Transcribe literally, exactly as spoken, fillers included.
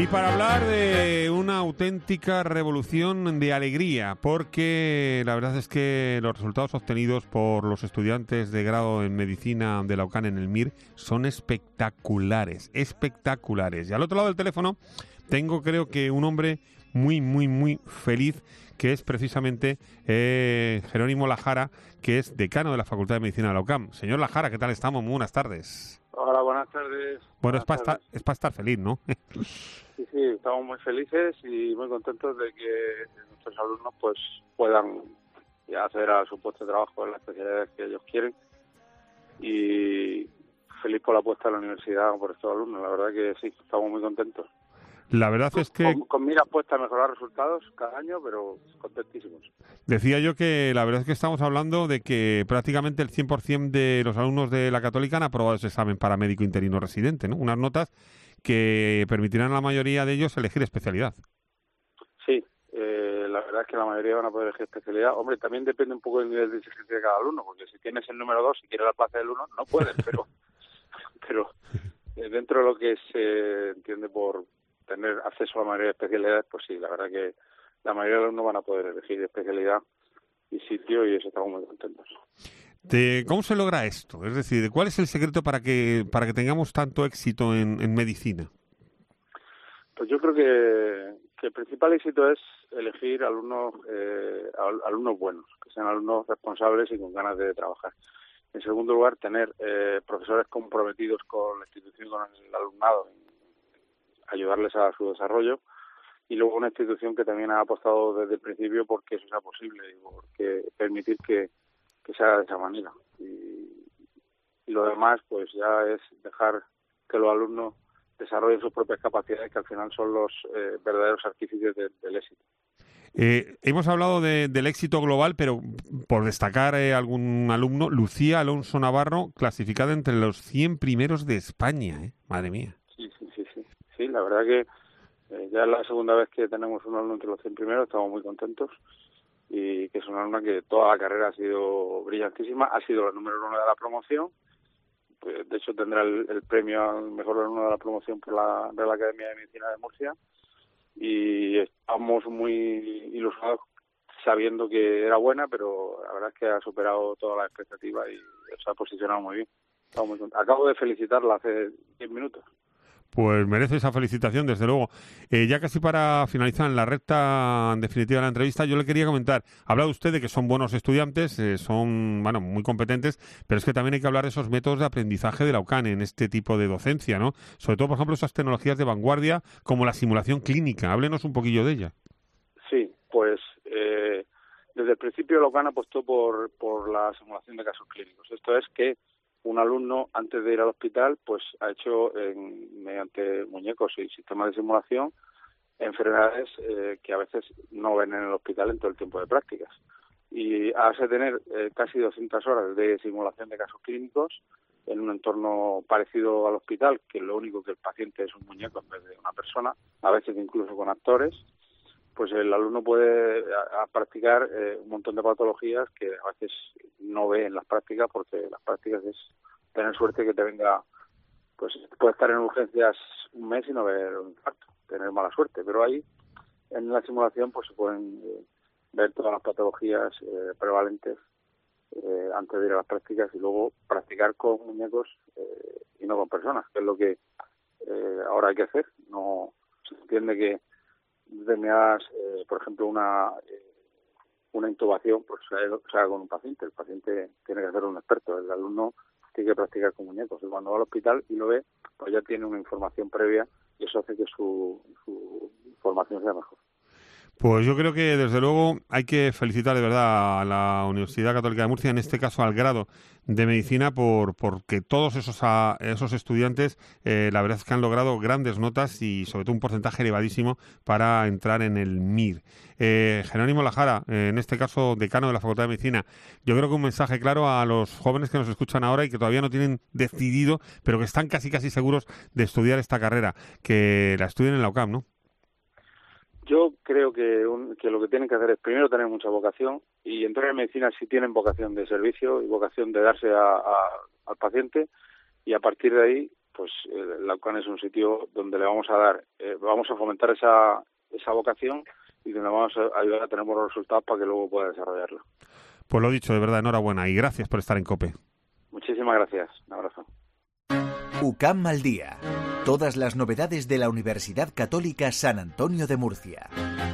Y para hablar de una auténtica revolución de alegría, porque la verdad es que los resultados obtenidos por los estudiantes de grado en medicina de la UCAN en el M I R son espectaculares, espectaculares. Y al otro lado del teléfono tengo, creo que, un hombre muy, muy, muy feliz, que es precisamente eh, Jerónimo Lajara, que es decano de la Facultad de Medicina de la UCAM. Señor Lajara, ¿qué tal estamos? Muy buenas tardes. Hola, buenas tardes. Bueno, buenas es para estar, tardes. es para estar feliz, ¿no? Sí, sí, estamos muy felices y muy contentos de que nuestros alumnos pues puedan ya acceder a su puesto de trabajo en las especialidades que ellos quieren, y feliz por la apuesta de la universidad por estos alumnos. La verdad que sí, estamos muy contentos. La verdad es que... Con, con miras puestas a mejorar resultados cada año, pero contentísimos. Decía yo que la verdad es que estamos hablando de que prácticamente el cien por ciento de los alumnos de la Católica han aprobado ese examen para médico interino residente, ¿no? Unas notas que permitirán a la mayoría de ellos elegir especialidad. Sí, eh, la verdad es que la mayoría van a poder elegir especialidad. Hombre, también depende un poco del nivel de exigencia de cada alumno, porque si tienes el número dos y quieres la plaza del uno, no puedes, pero, pero eh, dentro de lo que se entiende por tener acceso a la mayoría de especialidades, pues sí, la verdad que la mayoría de alumnos van a poder elegir especialidad y sitio, y eso estamos muy contentos. De, ¿Cómo se logra esto? Es decir, ¿cuál es el secreto para que para que tengamos tanto éxito en, en medicina? Pues yo creo que, que el principal éxito es elegir alumnos eh, alumnos buenos, que sean alumnos responsables y con ganas de trabajar. En segundo lugar, tener eh, profesores comprometidos con la institución y con el alumnado, ayudarles a su desarrollo, y luego una institución que también ha apostado desde el principio porque eso sea posible y porque permitir que, que se haga de esa manera. Y, y lo demás pues ya es dejar que los alumnos desarrollen sus propias capacidades, que al final son los eh, verdaderos artífices de, del éxito. Eh, hemos hablado de, del éxito global, pero por destacar eh, algún alumno, Lucía Alonso Navarro, clasificada entre los cien primeros de España, ¿eh? Madre mía. Sí, sí, sí, sí. Sí, la verdad que eh, ya es la segunda vez que tenemos un alumno entre los cien primeros, estamos muy contentos, y que es una alumna que toda la carrera ha sido brillantísima, ha sido la número uno de la promoción. Pues, de hecho, tendrá el, el premio al mejor alumno de la promoción por la Real Academia de Medicina de Murcia, y estamos muy ilusionados sabiendo que era buena, pero la verdad es que ha superado todas las expectativas y se ha posicionado muy bien. Estamos muy contentos. Acabo de felicitarla hace diez minutos. Pues merece esa felicitación, desde luego. Eh, ya casi para finalizar en la recta definitiva de la entrevista, yo le quería comentar, ha hablado usted de que son buenos estudiantes, eh, son, bueno, muy competentes, pero es que también hay que hablar de esos métodos de aprendizaje de la UCAN en este tipo de docencia, ¿no? Sobre todo, por ejemplo, esas tecnologías de vanguardia como la simulación clínica. Háblenos un poquillo de ella. Sí, pues eh, desde el principio la UCAN apostó por, por la simulación de casos clínicos. Esto es que un alumno, antes de ir al hospital, pues ha hecho en, mediante muñecos y sistemas de simulación enfermedades eh, que a veces no ven en el hospital en todo el tiempo de prácticas. Y hace tener eh, casi doscientas horas de simulación de casos clínicos en un entorno parecido al hospital, que lo único que el paciente es un muñeco en vez de una persona, a veces incluso con actores, pues el alumno puede a, a practicar eh, un montón de patologías que a veces no ve en las prácticas, porque las prácticas es tener suerte que te venga, pues puede estar en urgencias un mes y no ver un infarto, tener mala suerte, pero ahí en la simulación pues se pueden eh, ver todas las patologías eh, prevalentes eh, antes de ir a las prácticas, y luego practicar con muñecos eh, y no con personas, que es lo que eh, ahora hay que hacer. No se entiende que determinadas, eh, por ejemplo, una eh, una intubación, pues se haga, se haga con un paciente. El paciente tiene que ser un experto, el alumno tiene que practicar con muñecos. Y cuando va al hospital y lo ve, pues ya tiene una información previa, y eso hace que su, su formación sea mejor. Pues yo creo que, desde luego, hay que felicitar de verdad a la Universidad Católica de Murcia, en este caso al grado de Medicina, por porque todos esos a, esos estudiantes, eh, la verdad es que han logrado grandes notas y, sobre todo, un porcentaje elevadísimo para entrar en el M I R. Eh, Jerónimo Lajara, eh, en este caso decano de la Facultad de Medicina, yo creo que un mensaje claro a los jóvenes que nos escuchan ahora y que todavía no tienen decidido, pero que están casi casi seguros de estudiar esta carrera, que la estudien en la UCAM, ¿no? Yo creo que, un, que lo que tienen que hacer es primero tener mucha vocación, y entrar en medicina si tienen vocación de servicio y vocación de darse a, a, al paciente, y a partir de ahí pues eh, la UCAN es un sitio donde le vamos a dar, eh, vamos a fomentar esa, esa vocación y donde vamos a ayudar a tener buenos resultados para que luego pueda desarrollarlo. Pues lo dicho, de verdad, enhorabuena y gracias por estar en COPE. Muchísimas gracias. Un abrazo. UCAM al día. Todas las novedades de la Universidad Católica San Antonio de Murcia.